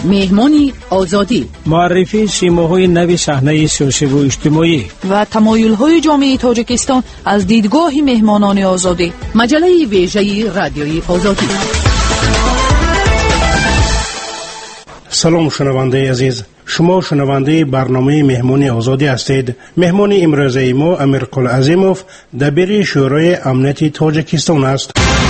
مهمانی آزادی، معرفی سیماهای نو صحنه سیاسی و اجتماعی و تمایل‌های جامعه تاجیکستان از دیدگاه مهمانان آزادی. مجله ویژه رادیوی آزادی. سلام شنونده عزیز، شما شنونده برنامه مهمانی آزادی هستید. مهمان امروزه ما امیرقل عظیموف دبیر شورای امنیت تاجیکستان است.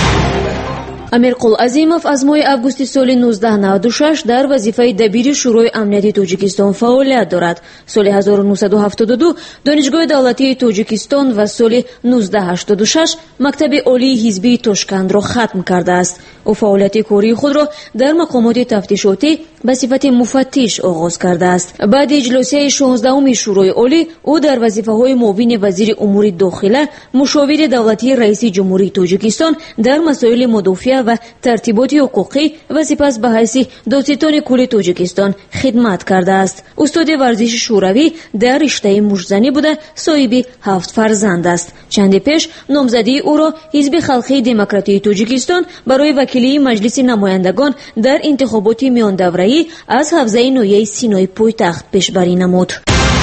امیرقل عظیموف از ماه августи سال 1996 در وظیفه دبیر شورای امنیتی تاجیکستان فعالیت دارد. سال 1972 دانشگاه دولتی تاجیکستان و سال 1986 مکتب عالی حزبی تاشکند را ختم کرده است. او فعالیت کاری خود را در مقامات تفتیشاتی به صفت مفتش آغاز کرده است. بعد اجلاسی 16 شورای عالی او در وظیفه‌های معاون وزیر امور داخله، مشاور دولتی رئیس جمهوری تاجیکستان در مسائل مدافع و ترتیبات حقوقی و سپس به حیث دادستان کل تاجیکستان خدمت کرده است. استاد ورزش شوروی در رشته مشزنی بوده، صاحب 7 فرزند است. چند پیش نامزدی او را حزب خلقی دموکراتی تاجیکستان برای وکیلی مجلس نمایندگان در انتخابات میان دوره‌ای از حوزه نویه سینای پایتخت پیشبری نمود.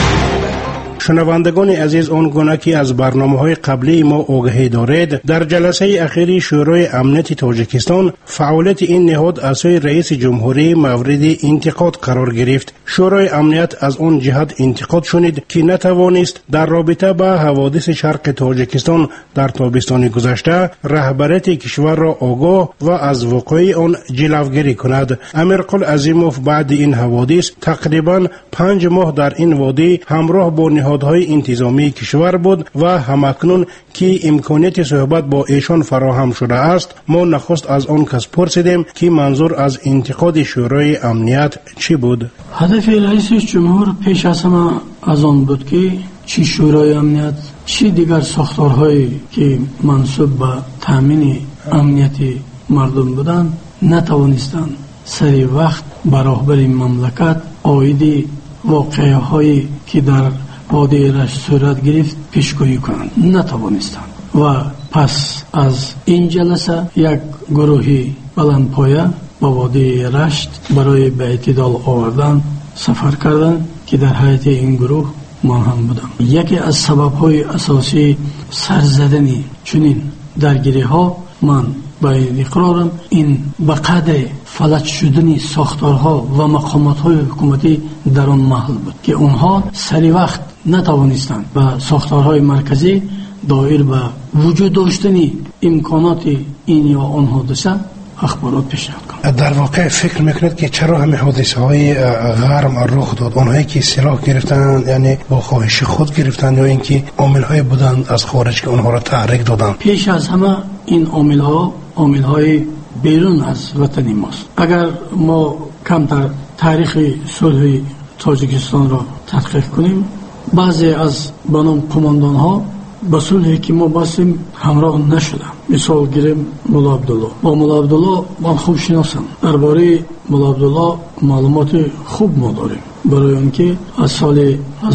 شنوندگان عزیز، آنگونه که از برنامه‌های قبلی ما آگاهی دارید، در جلسه اخیری شورای امنیت تاجیکستان فعالیت این نهاد اسای رئیس جمهوری مورد انتقاد قرار گرفت. شورای امنیت از آن جهت انتقاد شنید که نتوانست در رابطه با حوادث شرق تاجیکستان در تابستان گذشته رهبریت کشور را آگاه و از وقوع آن جلوگیری کند. امیرقل عظیموف بعد این حوادث تقریبا 5 ماه در این وادی همراه با نهادهای انتظامی کشور بود و همکنون که امکانیت صحبت با ایشان فراهم شده است، ما نخست از آن کس پرسیدیم که منظور از انتقاد شورای امنیت چی بود. هدف رئیس جمهور پیش از همه از آن بود که چی شورای امنیت چی دیگر ساختارهایی که منصوب به تامین امنیت مردم بودند نتوانستند سری وقت برابر مملکت آیدی واقعه هایی که در وادی رشت صورت گرفت پیشگویی کنند، نتوانستند. و پس از این جلسه یک گروهی بلندپایه با وادی رشت برای به اعتدال آوردن سفر کردند که در حیات این گروه من هم بودم. یکی از سبب‌های اساسی سرزدنی چنین درگیری ها من با اقرارم این به قدر فلج شدنی ساختارها و مقامات‌های حکومتی در آن محل بود که اونها سری وقت نتوانستند به ساختارهای مرکزی دایر به وجود داشتنی امکانات این یا آن حادثه اخبارات پیشنهاد کنند. در واقع فکر میکنید که چرا همه حادثه های غرم رخ داد؟ آنهایی که سلاح گرفتند یعنی با خواهش خود گرفتند یا اینکه عامل های بودند از خارج که آنها را تحریک دادند؟ پیش از همه این عامل های بیرون از وطن ماست. اگر ما کمتر تاریخ صلح تاجیکستان را تحقیق کنیم، بعضی از بانام کماندان ها با صلحی که ما باسیم همراه نشدن. مثال گیریم مولا عبدالله. با مولا عبدالله من خوب شناسم. درباره مولا عبدالله معلومات خوب ما داریم، برای اینکه از سال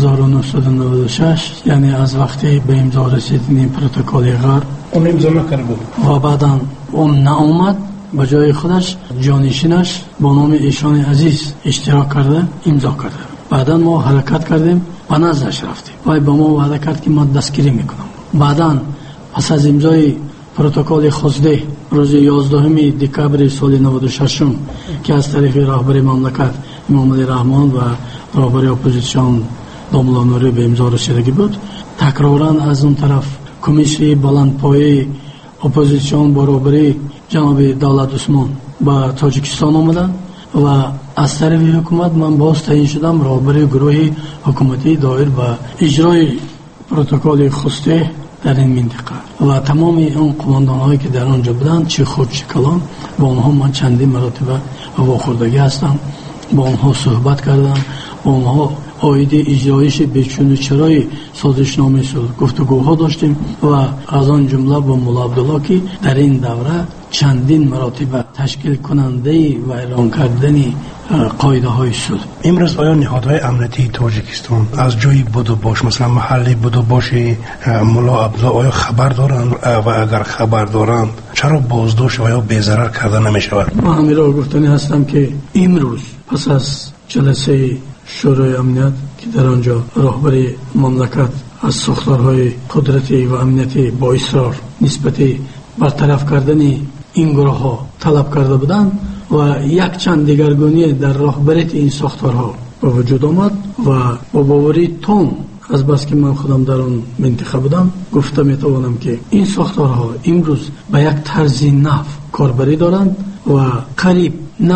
1996 یعنی از وقتی به امضا رسیدن پروتکل غرب اون امضا نکرده بود و بعداً اون ناامد، به جای خودش جانشینش با نام ایشان عزیز اشتراک کرده امضا کرده. بعداً ما حرکت کردیم و نزدش رفتیم و با ما وعده کرد که ما دستگیری میکنم. بعداً پس از امضای پروتکل خزده روز 11 دکبر سال 96 که از طرف رهبر مملکت امام علی رحمان و رهبر اپوزیسیون داملا نوری به امضا رسیدگی بود، تکراراً از اون طرف کمیسیون بلندپایه اپوزیسیون برابری جناب دولت عثمان با تاجیکستان آمدن و از طرف حکومت من باز تعیین شدم رهبر گروه حکومتی دایر به اجرای پروتکل خزده در این منطقه و تمام اون قماندان هایی که در آنجا بودن چه خود چه کلان با آنها من چندین مرتبه واخوردگی هستم، با آنها صحبت کردم، با آنها آیده اجرایش بچون و چرای سازشنامه گفتگوها داشتیم و از آن جمله با مولا عبدالله که در این دوره چندین مراتب تشکیل کننده و اعلان کردن قاعده های صلح. امروز آیا نهادهای امنیتی تاجیکستان از جایی بود باش، مثلا محلی بود باش ملا عبدالله آیا خبر دارند و اگر خبر دارند چرا بازداشت و یا بی‌ضرر کرده نمی شود؟ من همین را گفتنی هستم که امروز پس از جلسه شورای امنیت که در آنجا رهبری مملکت از ساختارهای قدرتی و امنیتی با اصرار نسبت برطرف کردن این گروه ها طلب کرده بودند و یک چند دیگرگونی در رهبریت این ساختارها به وجود آمد و با باوری تون از بس که من خودم در آن منطقه بودم گفته میتوانم که این ساختارها امروز به یک طرز نو کاربری دارند و قریب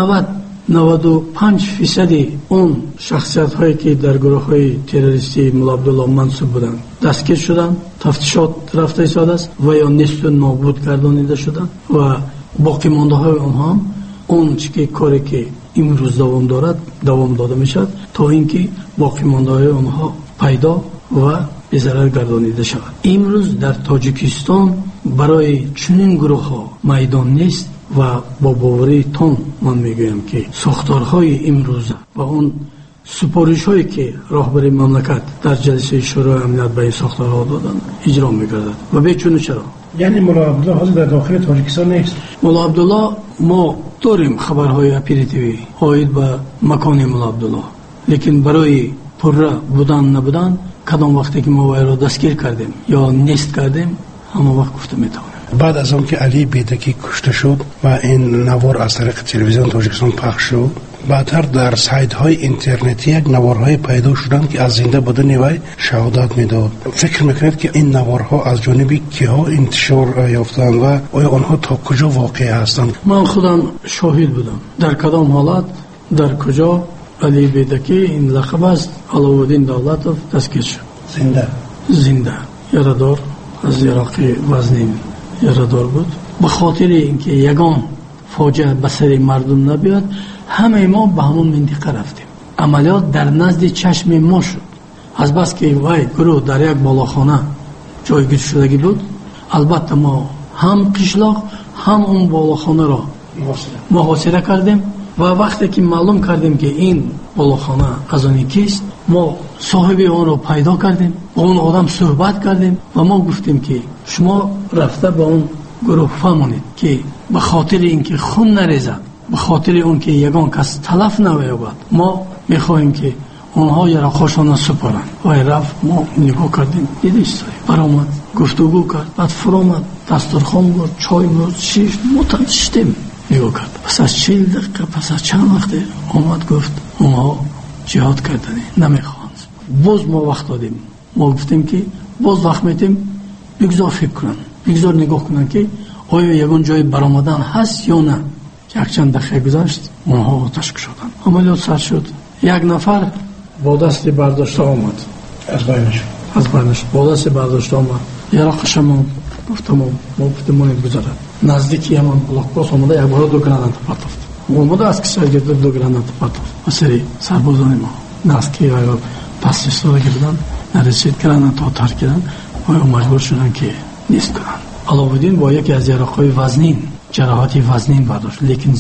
95% اون شخصیت هایی که در گروه های تروریستی ملا عبدالله منصوب بودند دستگیر شدند، تفتیشات رفته ایستاده است و یا نیست و نابود گردانیده شدند و باقی مانده های آنها هم اون چیزی کاری که امروز دوام دارد دوام داده میشد تا اینکه باقی مانده های آنها پیدا و به ضرر گردانیده شود. امروز در تاجیکستان برای چنین گروه ها میدان نیست و با باوری تون من میگویم که ساختارهای امروز و اون سپارش هایی که رهبری مملکت در جلسه شورای امنیت به این ساختارها دادن اجرا میگردد و بیچونه چرا. یعنی ملا عبدالله حاضر در داخل تاجیکستان نیست؟ ملا عبدالله ما داریم خبرهای اپریتیوی عاید به مکان ملا عبدالله، لیکن برای پرره بودن نبودن کدام وقتی که ما وی را دستگیر کردیم یا نیست کردیم همه وقت گفته میتوانیم. بعد از اون که علی بیدکی کشته شد و این نوار از طریق تلویزیون تاجیکستان پخش شد، بعدتر در سایت های اینترنتی یک نوارهای پیدا شدند که از زنده بودن وی شهادت میداد. فکر میکنید که این نوارها از جانب کیها انتشار یافتند و آیا آنها تا کجا واقع هستند؟ من خودم شاهد بودم در کدام حالت در کجا علی بیدکی این لقب است علاءالدین دولتوف دستگیر شد. زنده یاددار از عراقی وزنین یاددار بود. به خاطر اینکه یگان فاجعه به سر مردم نبیاد همه ما به همون منطقه رفتیم. عملیات در نزد چشم ما شد. از بس که وای گروه در یک بالاخانه جایگیر شدگی بود، البته ما هم قشلاق هم اون بالاخانه را محاصره کردیم و وقتی که معلوم کردیم که این بالاخانه از آن کیست ما صاحب آن را پیدا کردیم، با اون آدم صحبت کردیم و ما گفتیم که شما رفته با اون گروه فهمونید که به خاطر اینکه خون نریزد، به خاطر اون که یگان کس تلف نیابد ما میخواهیم که اونها یه را خوشانه سپارن. و رفت ما نگاه کردیم دیدیش برآمد گفتگو کرد، بعد فرامد دسترخوان بود، چای بود، شیش متنشتیم نگاه کرد. پس از 40 دقیقه پس از چند وقت آمد گفت اونها جهاد کردنی نمیخواهند. باز ما وقت دادیم، ما گفتیم که باز وقت میتیم بگذار فکر کنن، بگذار نگاه کنن که آیا یگان جای برآمدن هست یا نه. یک چند دقیقه گذشت اونها آتش کشیدند. عملیات سر شد. یک نفر با دست برداشته آمد از بینش با دست برداشته آمد یراقش ما گفتم ما بگذارد نزدیکی همان بلاکپاس آمده یک بار دو گرانات پرتافت آمده از کشور گرفته دو گرانات پرتافت و سری سربازان ما نزدیکی یا پس استاده گردن نرسید گرانات ها ترک کردن و مجبور شدن که نیست کنن. علاءالدین با یکی از یراقهای وزنین جراحاتی وزنین برداشت، لیکن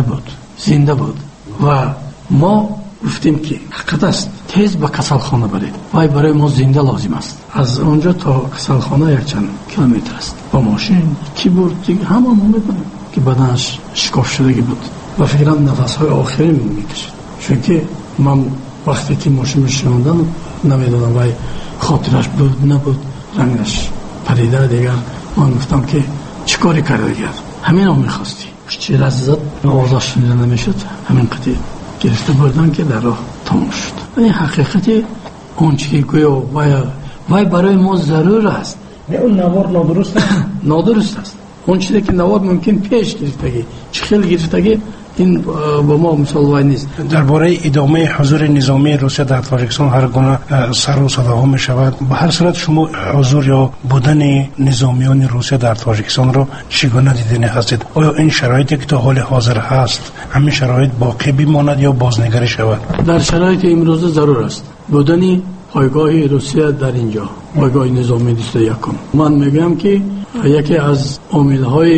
زنده بود و ما گفتیم که حقیقت است تیز به کسالخانه برید وای برای ما زنده لازم است. از اونجا تا کسالخانه یک چند کیلومتر است. با ماشین کیبورد دیگه همه ما میکنیم که بدنش شکاف شدگی بود و فکرم نفسهای آخری میکشید، چون که من وقتی که ماشین شوندم نمیدونم وای خاطرش بود نبود رنگش پریده. دیگر من گفتم که چیکاری کرده دیگر همین هم میخواستی چی رزت آوازش شنیده نمیشد همین قطعی گرفته بردن که در راه تمام شد. این حقیقتی اون چی که گویا وای برای ما ضرور است. اون نوار نادرست است. نادرست است. اون چیزی که نوار ممکن پیش گرفتگی چه خیلی گرفتگی این با ما مثال وای نیست. درباره ادامه حضور نظامی روسیه در تاجیکستان هر گونه سر و صداها می شود. به هر صورت شما حضور یا بودن نظامیان روسیه در تاجیکستان را چگونه دیدنی هستید؟ آیا این شرایطی که تا حال حاضر هست همین شرایط باقی بماند یا بازنگری شود؟ در شرایط امروزه ضرور است بودن پایگاه روسیه در اینجا، پایگاه نظامی 21. من میگم که یکی از عامل‌های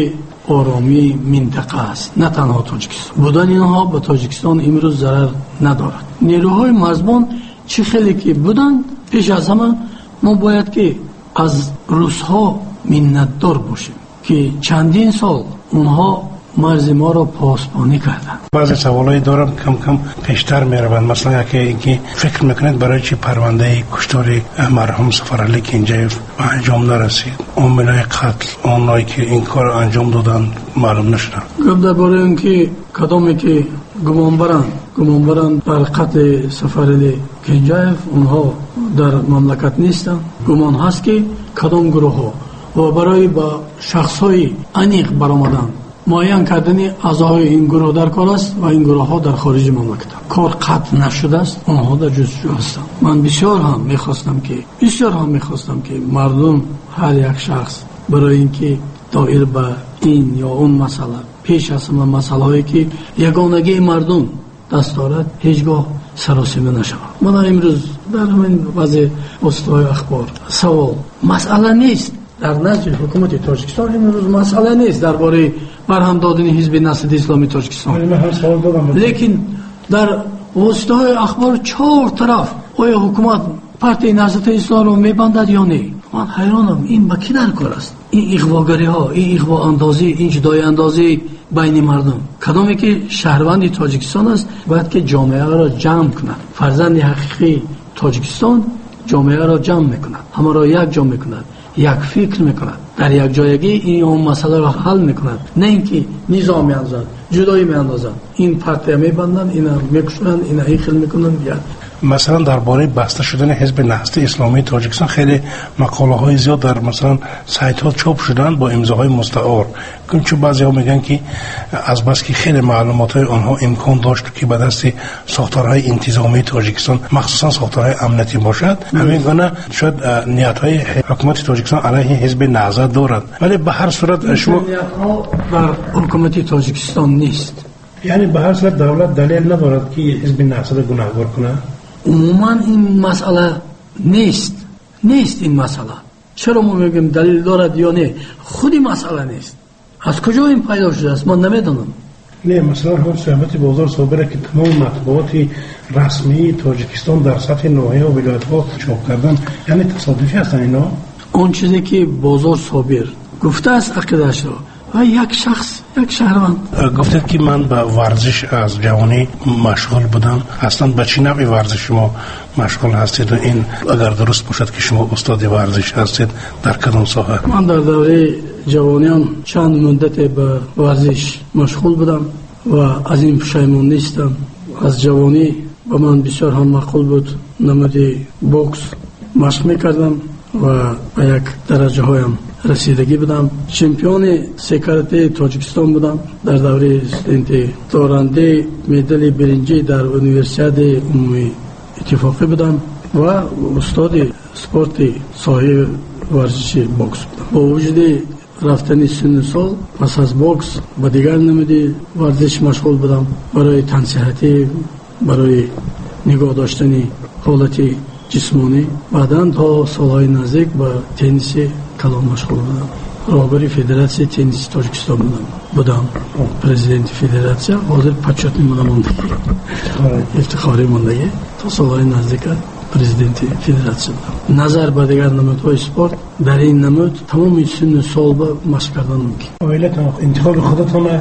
آرامی منطقه است، نه تنها تاجیکستان. بودن اینها به تاجیکستان امروز ضرر ندارد. نیروهای مزبان چه خیلی که بودن، پیش از همه ما باید که از روس‌ها منتدار باشیم که چندین سال اونها مرز ما را پاسبانی کردند. بعضی سوالایی دارم کم پیشتر میروند. مثلا اینکه فکر میکنید برای چی پرونده کشتار مرحوم سفرعلی کنجیف انجام نرسید؟ عاملای قتل، اونایی که این کار انجام دادن معلوم نشدن. گفت درباره اینکه کدامی که گمانبرند بر قتل سفرعلی کنجیف اونها در مملکت نیستند. گمان هست که کدام گروه ها و برای با شخص‌های انیق برآمدن معین کردن اعضای این گروه در کار است و این گروه ها در خارج مملکت کار قطع نشده است، آنها در جستجو هستند. من بسیار هم میخواستم که مردم هر یک شخص برای اینکه دایر به این یا اون مسئله پیش از همه مسئله هایی که یگانگی مردم دست دارد هیچگاه سراسیمه نشود. من امروز در همین وضع استوای اخبار سوال مسئله نیست در نزد حکومت تاجیکستان، امروز مسئله نیست درباره برهم دادن حزب نهضت اسلامی تاجیکستان، لیکن در وسطای اخبار 4 طرف آیا حکومت پارتی نهضت اسلام رو میبندد یا نه؟ من حیرانم این با کی در کار است؟ این اغواگری ها، این اغوا اندازی، این جدای اندازی بین مردم. کدامی که شهروند تاجیکستان است باید که جامعه را جمع کند. فرزند حقیقی تاجیکستان جامعه را جمع میکند، همه را یک جمع میکند، یک فکر میکند، در یک جایگی این اون مسئله را حل میکند، نه اینکه نظام میاندازد، جدایی میاندازد، این پارتی میبندند، اینا میکشند، اینا ایخل میکنند. یا مثلا درباره بسته شدن حزب نهضت اسلامی تاجیکستان خیلی مقاله های زیاد در مثلا سایت ها چاپ شدن با امضاهای مستعار، چون بعضی ها میگن که از بس که خیلی معلومات های آنها امکان داشت که به دست ساختارهای انتظامی تاجیکستان مخصوصا ساختارهای امنیتی باشد، همین گونه شاید نیت های حکومت تاجیکستان علیه حزب نهضت دارد، ولی به هر صورت شما نیت ها در حکومت تاجیکستان نیست. یعنی به هر صورت دولت دلیل ندارد که حزب نهضت گناهکار کنه. عموما این مسئله نیست این مسئله. چرا ما میگیم دلیل دارد یا نه؟ خودی مسئله نیست. از کجا این پیدا شده است من نمیدونم. نه مثلا هم صحبت بازار صابره که تمام مطبوعات رسمی تاجیکستان در سطح ناحیه و ولایت ها چاپ کردن، یعنی تصادفی هستن اینا؟ اون چیزی که بازار صابر گفته است عقیده‌اش را و یک شخص یک شهروند گفتید که من به ورزش از جوانی مشغول بودم. اصلا به چه نوع ورزش شما مشغول هستید و این اگر درست باشد که شما استاد ورزش هستید در کدام ساحه؟ من در دوره جوانیام چند مدت به ورزش مشغول بودم و از این پشیمان نیستم. از جوانی به من بسیار هم معقول بود. نماد بوکس مشق میکردم و به یک درجه هایم رسیدگی بودم. چمپیون سکارته تاجیکستان بودم. در دوره استودنتی دارنده مدال برنجی در اونیورسیاد عمومی اتفاقی بودم و استاد سپورت ساحه ورزشی بوکس بودم. با وجود رفتن سن سال پس از بوکس با دیگر نمودی ورزش مشغول بودم. برای تنصیحاتی، برای نگاه داشتن حالت جسمانی. بعداً تا سالهای نزدیک با تنیس کلان مشغول بودم. راهبر فدراسیون تنیس تاجیکستان بودم. پرزیدنت فدراسیون حاضر پچات موندگی افتخاری موندگی تا سالهای نزدیک پرزیدنت فدراسیون بودم. نظر به دیگر نمودهای اسپورت در این نمود تمام سن سال با مشق کردن ممکن. عائلتون انتخاب خودتونه؟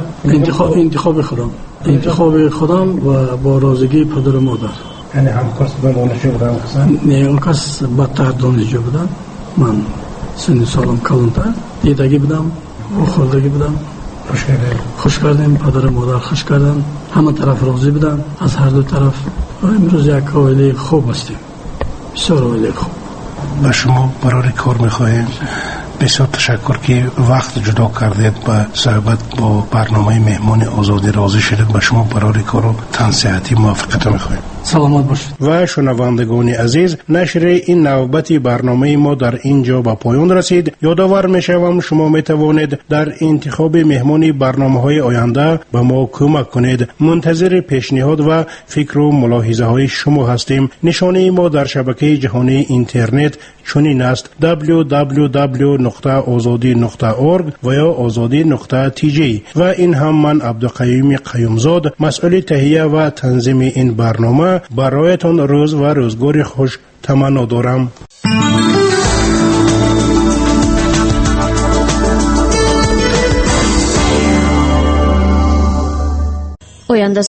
انتخاب خودم و با رازگی پدر و مادر. یعنی همکار دانشجو بودن کسان؟ نه اون کس بدتر دانشجو بودن. من سن سالم کلانتر دیدگی بودم و خوردگی بودم. خوش کردیم پدر و مادر خوش کردن، همه طرف راضی بودن از هر دو طرف. امروز یک عائله خوب هستیم، بسیار عائله خوب. با شما برای کار میخواهیم. بسیار تشکر که وقت جدا کردید با صحبت با برنامه مهمان آزادی راضی شدید. با شما برای کار و تنصیحاتی موافقت میخواهیم. سلامت باشید. و شنوندگان عزیز، نشر این نوبت برنامه ما در اینجا به پایان رسید. یادآور می‌شوم شما می‌توانید در انتخاب مهمان برنامه‌های آینده به ما کمک کنید. منتظر پیشنهاد و فکر و ملاحظه‌های شما هستیم. نشانه ما در شبکه جهانی اینترنت چنین است: www.azadi.org و یا azadi.tj. و این هم من عبدالقیوم قیومزاد، مسئول تهیه و تنظیم این برنامه، برایتان روز و روزگار خوش تمنا دارم. آینده